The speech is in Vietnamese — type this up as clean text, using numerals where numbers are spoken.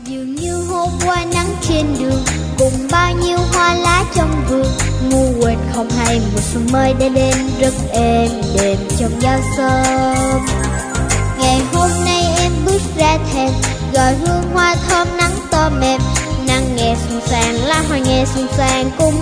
Dường như hôm qua nắng trên đường, cùng bao nhiêu hoa lá trong vườn, ngu quên không hay mùa xuân mới đã đến rất êm đềm trong gió sớm. Ngày hôm nay em bước ra thềm, gọi hương hoa thơm nắng to mềm, nắng nghe xuân sang lá hoa nghe xuân sang cũng